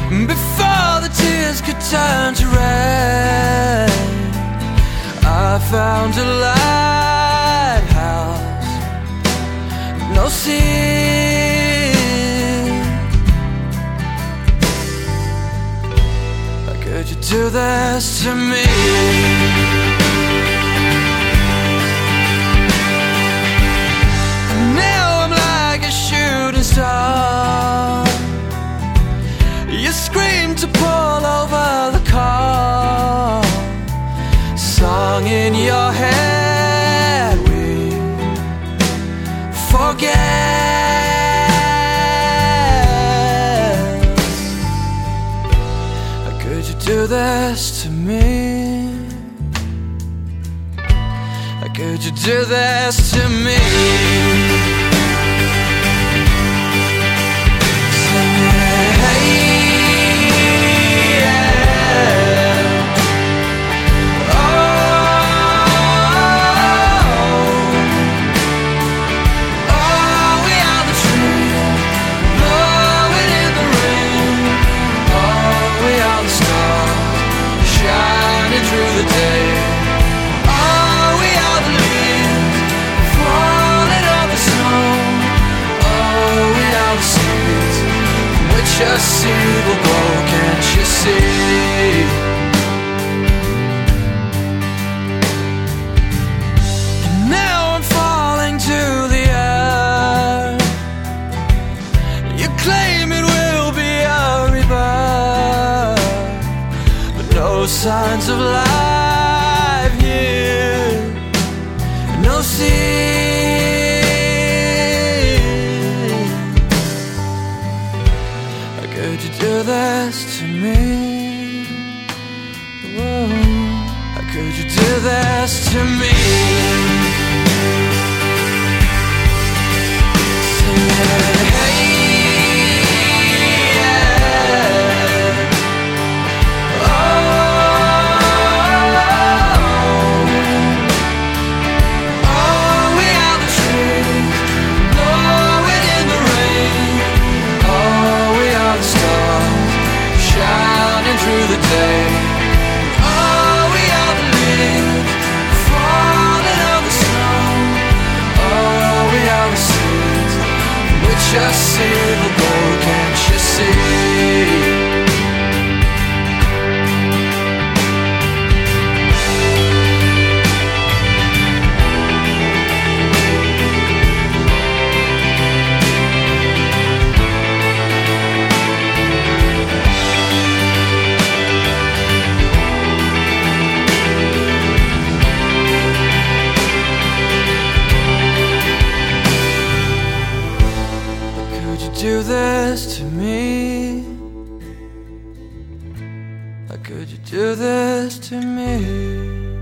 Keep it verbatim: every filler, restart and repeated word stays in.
Before the tears could turn to rain, I found a lighthouse, no sea. How could you do this to me? Now I'm like a shooting star. You scream to pull over the car. Song in your head, we forget. How could you do this to me? How could you do this to me? Just see the glow, can't you see? And now I'm falling to the earth. You claim it will be a rebirth, but no signs of life here, no sea. Could you do this to me? Whoa. How could you do this to me? Sing it, hey, yeah. Oh, oh, we are the trees, blowing in the rain. Shining through the day. Oh, we are the leaves falling on the snow. Oh, we are the seeds which I see the glow, can't you see? Do this to me? How could you do this to me?